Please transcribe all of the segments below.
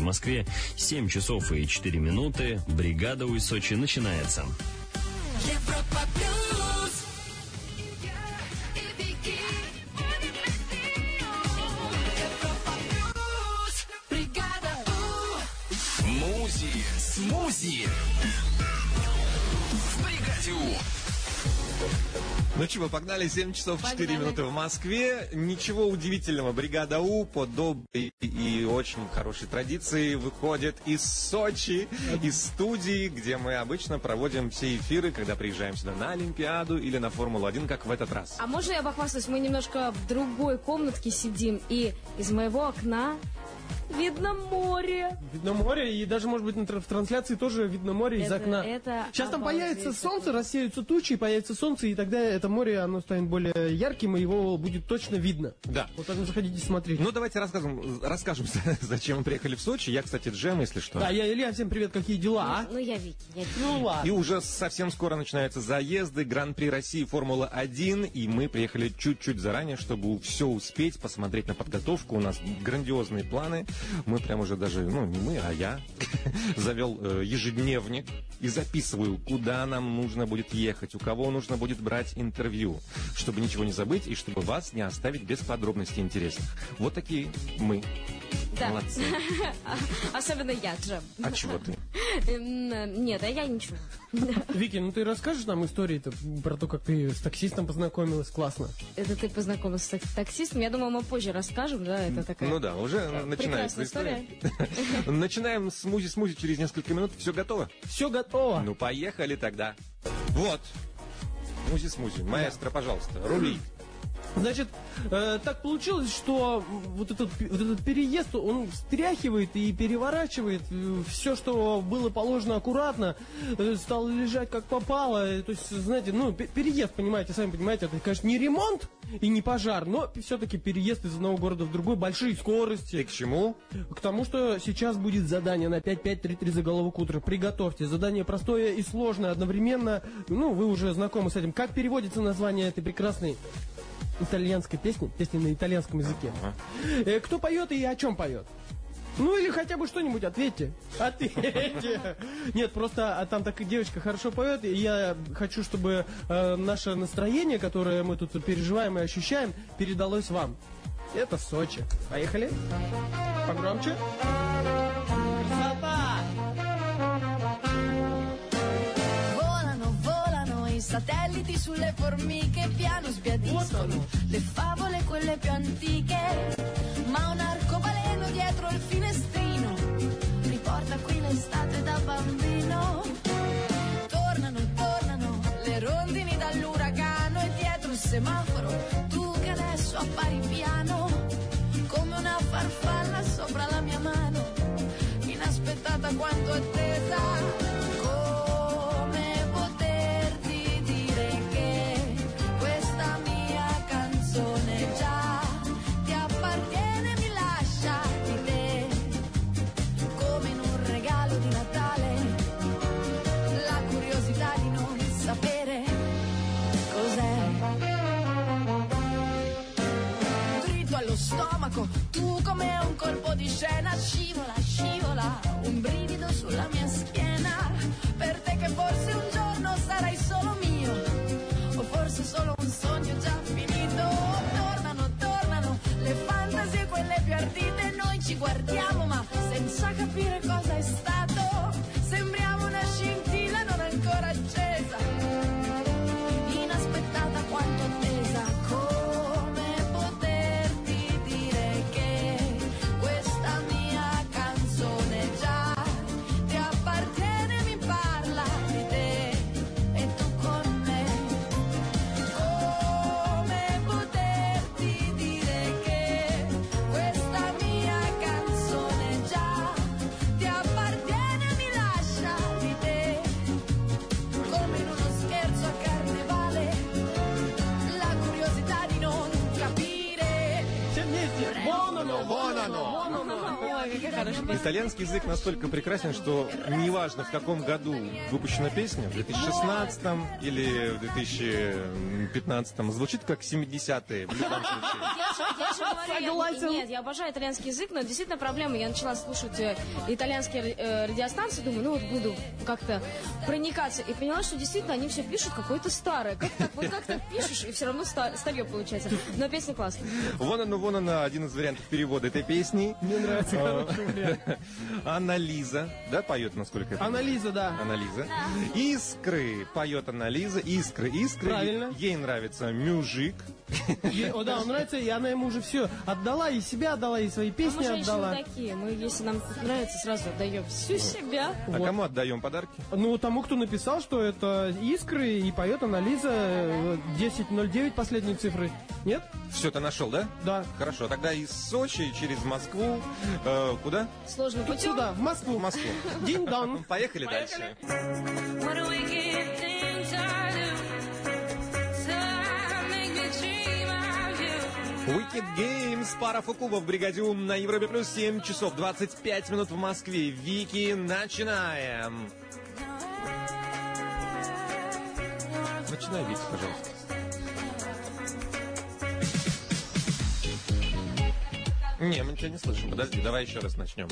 Москве 7 часов и 4 минуты. Бригада У из Сочи начинается. Европа плюс. Европа плюс. Бригада У. Смузи в бригаде У. Ну чего, погнали, 7 часов 4 минуты в Москве. Ничего удивительного, бригада У по доброй и очень хорошей традиции выходит из Сочи, из студии, где мы обычно проводим все эфиры, когда приезжаем сюда на Олимпиаду или на Формулу-1, как в этот раз. А можно я похвастаюсь? Мы немножко в другой комнатке сидим, и из моего окна видно море. Видно море, и даже, может быть, в трансляции тоже видно море из окна. Сейчас там появится солнце, рассеются тучи, появится солнце, и тогда это море, оно станет более ярким, и его будет точно видно. Да. Вот так заходите смотреть. Ну, давайте расскажем, зачем мы приехали в Сочи. Я, кстати, Джем, если что. Да, я Илья, всем привет, какие дела? Ну, я Вики. Ну, ладно. И уже совсем скоро начинаются заезды, Гран-при России, Формула-1, и мы приехали чуть-чуть заранее, чтобы все успеть, посмотреть на подготовку. У нас грандиозные планы. Мы прям уже даже, ну, не мы, а я завел ежедневник и записываю, куда нам нужно будет ехать, у кого нужно будет брать интервью, чтобы ничего не забыть и чтобы вас не оставить без подробностей интересных. Вот такие мы. Да. Молодцы. Особенно я, Джем. А чего ты? Нет, а я ничего. Вики, ну ты расскажешь нам истории-то про то, как ты с таксистом познакомилась? Классно. Это ты познакомился с таксистом? Я думаю, мы позже расскажем, да? Это такая... Ну да, уже начинается история. Начинаем смузи через несколько минут. Все готово? Все готово. Ну, поехали тогда. Вот. Смузи. Маэстро, пожалуйста, рули. Значит, так получилось, что вот этот переезд, он встряхивает и переворачивает все, что было положено аккуратно, стало лежать как попало. То есть, знаете, ну, переезд, понимаете, сами понимаете, это, конечно, не ремонт и не пожар, но все-таки переезд из одного города в другой, большие скорости. И к чему? К тому, что сейчас будет задание на 5-5-3-3 заголовок утра. Приготовьте. Задание простое и сложное одновременно. Ну, вы уже знакомы с этим. Как переводится название этой прекрасной итальянской песни на итальянском языке? Кто поет и о чем поет? Ну или хотя бы что-нибудь ответьте. Ответьте. Нет, просто там так девочка хорошо поет, и я хочу, чтобы наше настроение, которое мы тут переживаем и ощущаем, передалось вам. Это Сочи. Поехали. Погромче. Красота! I satelliti sulle formiche piano sbiadiscono le favole quelle più antiche, ma un arcobaleno dietro il finestrino riporta qui l'estate da bambino. Tornano le rondini dall'uragano e dietro il semaforo tu che adesso appari piano come una farfalla sopra la mia mano, inaspettata quanto attesa. Tu come un colpo di scena scivola, un brivido sulla mia хорошая песня. Итальянский язык настолько прекрасен, что неважно, в каком году выпущена песня, в 2016 или в 2015, звучит как 70-е в любом случае. Я же говорю, Согласен. нет, я обожаю итальянский язык, но действительно проблема. Я начала слушать итальянские радиостанции, думаю, ну вот буду как-то проникаться. И поняла, что действительно они все пишут какое-то старое. Как так? Вот как так пишешь, и все равно старье получается. Но песня классная. Вон она, один из вариантов перевода этой песни. Мне нравится хороший вариант. Анна-Лиза, да, поет, насколько я понимаю? Анализа, да. Анализа. Искры поет Анализа. Искры. Правильно. Ей нравится мюжик. О, да, он нравится, и она ему уже все отдала, и себя отдала, и свои А песни мы женщины отдала. такие. Мы, если нам нравится, сразу отдаем всю себя. А кому отдаем подарки? Ну, тому, кто написал, что это искры, и поет Анализа 1009 последние цифры. Нет? Все, ты нашел, да? Да. Хорошо, тогда из Сочи через Москву. Куда? Сложно путем. Сюда, в Москву. В Москву. Динь-дан. Поехали дальше. Wicked Games, пара фукубов в бригаде Ум на Европе плюс 7 часов 25 минут в Москве. Вики, начинаем. Начинай, Вики, пожалуйста. Не, мы тебя не слышим. Подожди, давай еще раз начнем.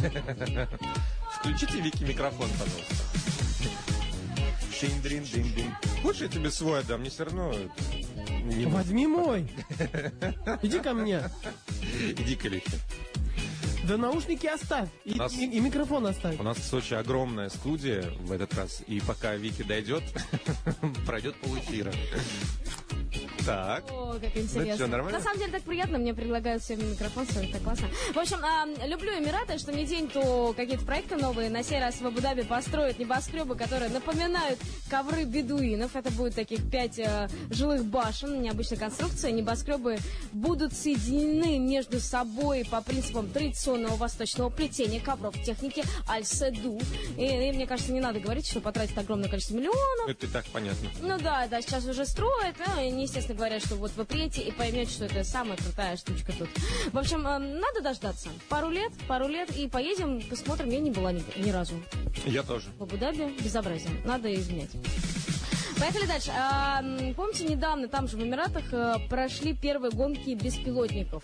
Включите, Вики, микрофон, пожалуйста. Шиндрин-дин-дин. Хочешь, я тебе свой отдам? Мне все равно... не нужно. Возьми мой. Иди ко мне. Иди к Илюхе. Да наушники оставь. И микрофон оставь. У нас в Сочи огромная студия в этот раз. И пока Вики дойдет, пройдет полэфира. Так. О, как интересно. что, нормально? На самом деле так приятно, мне предлагают всем микрофон, все так классно. В общем, люблю Эмираты, что не день, то какие-то проекты новые. На сей раз в Абу-Даби построят небоскребы, которые напоминают ковры бедуинов. Это будет таких 5 жилых башен, необычная конструкция. Небоскребы будут соединены между собой по принципам традиционного восточного плетения ковров техники Аль-Седу. И мне кажется, не надо говорить, что потратит огромное количество миллионов. Это и так понятно. Ну да, сейчас уже строят, и естественно говорят, что вот вы приедете и поймете, что это самая крутая штучка тут. В общем, надо дождаться. Пару лет, и поедем, посмотрим. Я не была ни разу Я тоже. в Абу-Даби. Безобразие. Надо изменять. Поехали дальше. Помните, недавно там же в Эмиратах прошли первые гонки беспилотников?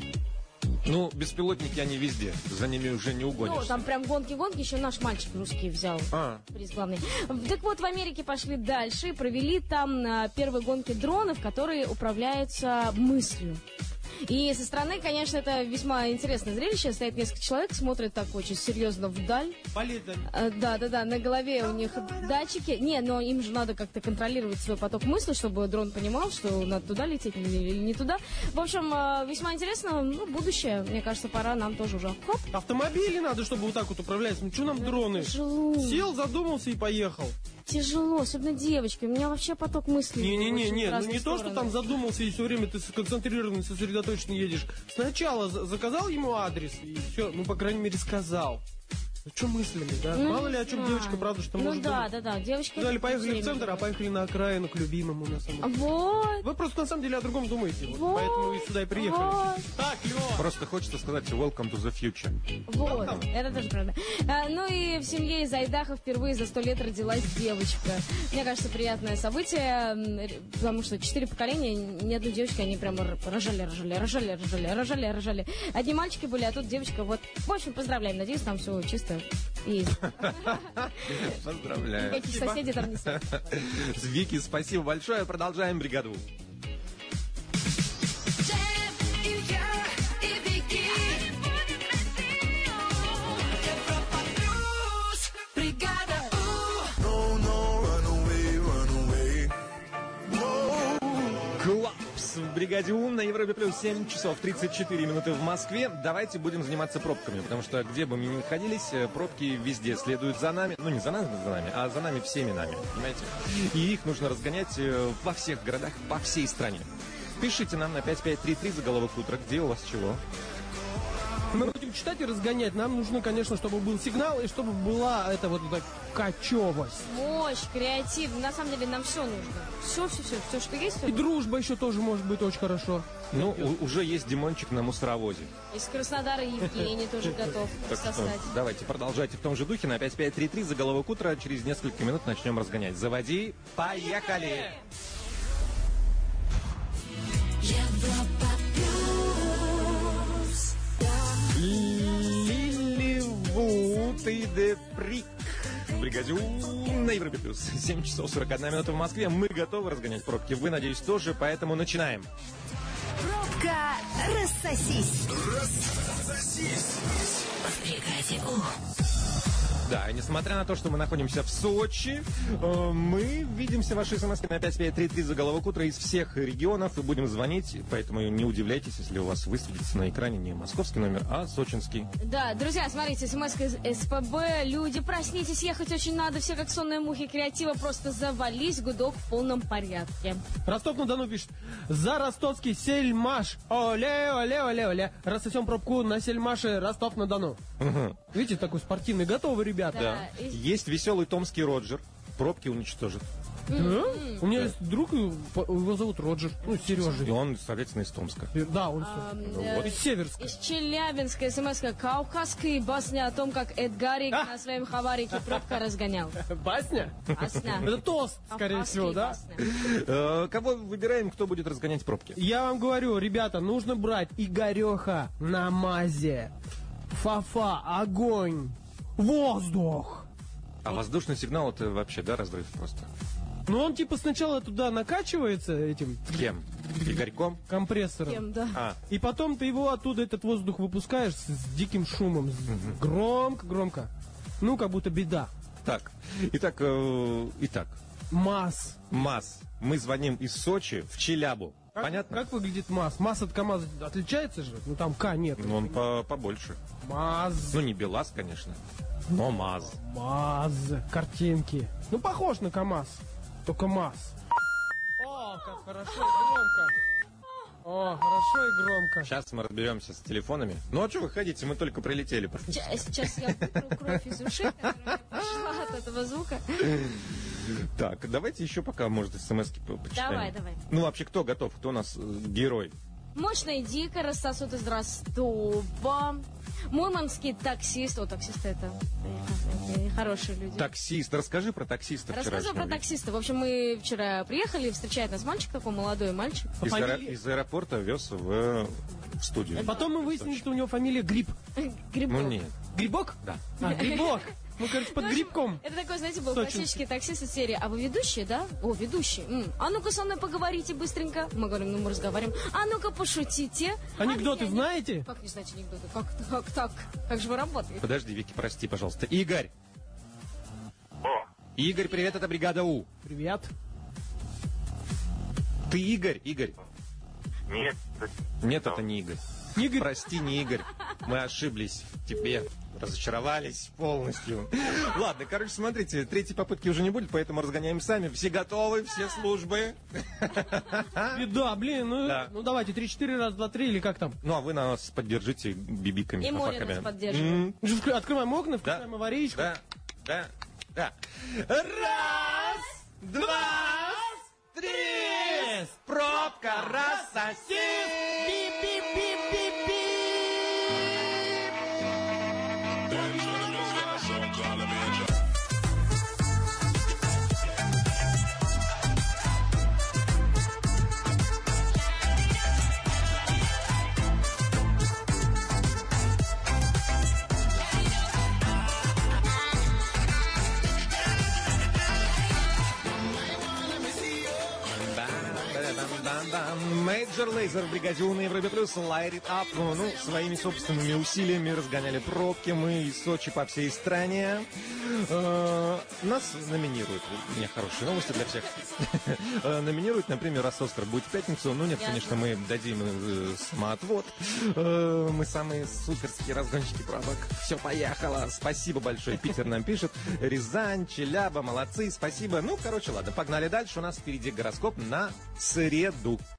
Ну, беспилотники, они везде. За ними уже не Ну, угонишься. там прям гонки-гонки, еще наш мальчик русский взял приз главный. Так вот, в Америке пошли дальше и провели там первые гонки дронов, которые управляются мыслью. И со стороны, конечно, это весьма интересное зрелище. Стоит несколько человек, смотрят так очень серьезно вдаль. Полет. Да, на голове у них датчики. Не, но им же надо как-то контролировать свой поток мысли, чтобы дрон понимал, что надо туда лететь или не туда. В общем, весьма интересно. Ну, будущее. Мне кажется, пора нам тоже уже. Хоп. Автомобили надо, чтобы вот так вот управлять. Ну, что нам дроны? Тяжело. Сел, задумался и поехал. Тяжело, особенно девочки. У меня вообще поток мыслей. Не, очень в ну разные не то, что стороны. там задумался и все время ты сконцентрированный, сосредоточенно едешь. Сначала заказал ему адрес и все, ну, по крайней мере, сказал. Ну, что мыслями, да? Ну, Мало не ли, о чем знаю. девочка, правда, что Ну может да, думать. девочки. Сказали, поехали время в центр, а думают. поехали на окраину к любимому, на самом деле. Вот. Вы просто, на самом деле, о другом думаете. Вот, Вот. поэтому вы сюда и приехали. Вот. Так, Лёва. Просто хочется сказать welcome to the future. Вот, это тоже правда. Ну и в семье из Айдаха впервые за 100 лет родилась девочка. Мне кажется, приятное событие, потому что 4 поколения, ни одной девочки, они прямо рожали. Одни мальчики были, а тут девочка. Вот, в общем, поздравляем. Надеюсь, там все чисто и Поздравляю. никаких соседей там не сидят. Вики, спасибо большое. Продолжаем бригаду. Клапс в бригаде Ум на Европе плюс 7 часов 34 минуты в Москве. Давайте будем заниматься пробками, потому что где бы мы ни находились, пробки везде следуют за нами. Ну, не за нами, а за нами всеми нами, понимаете? И их нужно разгонять во всех городах, по всей стране. Пишите нам на 5533 заголовок утра, где у вас чего. Мы будем читать и разгонять, нам нужно, конечно, чтобы был сигнал и чтобы была эта вот эта кочевость. Мощь, креатив. На самом деле нам все нужно. Все, что есть. И дружба еще тоже может быть очень хорошо. Ну, уже есть Димончик на мусоровозе. Из Краснодара Евгений тоже готов Так что сосать. давайте продолжайте в том же духе. На 5533 заголовок утра. Через несколько минут начнем разгонять. Заводи. Поехали! Лилливуд и Деприк. Бригадю на Европе Плюс. 7 часов 41 минута в Москве. Мы готовы разгонять пробки. Вы, надеюсь, тоже, поэтому начинаем. Пробка «Рассосись». В бригаде У. Да, и несмотря на то, что мы находимся в Сочи, мы видимся ваши смс на 5533 заголовок утра из всех регионов и будем звонить, поэтому не удивляйтесь, если у вас высветится на экране не московский номер, а сочинский. Да, друзья, смотрите, смс из СПБ. Люди, проснитесь, ехать очень надо. Все как сонные мухи креатива. Просто завались, гудок в полном порядке. Ростов-на-Дону пишет: за ростовский Сельмаш. Оле, оле, оле, оле. Рассосем пробку на Сельмаше, Ростов-на-Дону. Видите, такой спортивный. Готовы, ребята? Да. Есть веселый томский Роджер. Пробки уничтожит. Да? У меня есть друг, его зовут Роджер. Ну, Сережа. И он, соответственно, из Томска. Да, он да. из Северска. Из Челябинска смс-ка. Кавказская басня о том, как Эдгарик на своем хаварике пробка разгонял. Басня? Басня. Это тост, скорее всего, да? Кого выбираем, кто будет разгонять пробки? Я вам говорю, ребята, нужно брать Игореха на мазе. Фафа, огонь, воздух. А воздушный сигнал это вообще, да, разрыв просто? Ну, он типа сначала туда накачивается этим Кем? Игорьком? компрессором. Кем, да. А, И потом ты его оттуда, этот воздух, выпускаешь с диким шумом. Громко. Ну, как будто беда. так. Итак, МАЗ. МАЗ. Мы звоним из Сочи в Челябу. Понятно? Как выглядит МАЗ? МАЗ от КамАЗа отличается же? Ну, там К нет. Ну, он побольше. МАЗ. Ну, не БелАЗ, конечно, но МАЗ. МАЗ. Картинки. Ну, похож на КамАЗ. Только МАЗ. О, как хорошо и громко. О, хорошо и громко. Сейчас мы разберемся с телефонами. Ну, а что вы ходите? Мы только прилетели. Сейчас я вытру кровь из ушей, которая пошла от этого звука. Так, давайте еще пока, может, смс-ки почитаем. Давай. Ну, вообще, кто готов? Кто у нас герой? Мощно и дико рассосут из Ростова. Мурманский таксист. О, таксисты это хорошие люди. Таксист. Расскажи про таксиста Рассказываю вчерашнего. про таксиста. В общем, мы вчера приехали, встречает нас мальчик такой, молодой мальчик. Из аэропорта вез в студию. Потом мы выяснили, что у него фамилия Гриб. Грибок. Ну, нет. Грибок? Да. А, Грибок. Ну, короче, под грибком. Это такой, знаете, был Сочинский. классический таксист из серии. А вы ведущий, да? О, ведущий. А ну-ка со мной поговорите быстренько. Мы говорим, ну мы разговариваем. А ну-ка пошутите. Анекдоты А я не- знаете? Как не знаете анекдоты? Как так? Как же вы работаете? Подожди, Вики, прости, пожалуйста. Игорь. Игорь, привет, это бригада У. Привет. Ты Игорь? Игорь. Нет. Нет, это не Игорь. Игорь. Прости, не Игорь. Мы ошиблись в тебе. Разочаровались полностью. Ладно, короче, смотрите, третьей попытки уже не будет, поэтому разгоняем сами. Все готовы, все службы. Да, блин, Да. ну давайте, 3-4, раз, 2, 3, или как там? Ну, а вы нас поддержите бибиками, И море фафаками. нас поддерживает. Открываем окна, включаем аварийку. Да. Раз, два, три. Пробка рассосет. Major Lazer в бригаде У на Европе Плюс, Light It Up. Ну, своими собственными усилиями разгоняли пробки. Мы из Сочи по всей стране. Нас номинируют. У меня хорошие новости для всех. Номинируют, например, Росостер будет в пятницу. Ну, нет, конечно, мы дадим самоотвод. Мы самые суперские разгонщики пробок. Все, поехало. Спасибо большое. Питер нам пишет. Рязань, Челяба, молодцы, спасибо. Ну, короче, ладно, погнали дальше. У нас впереди гороскоп на среду.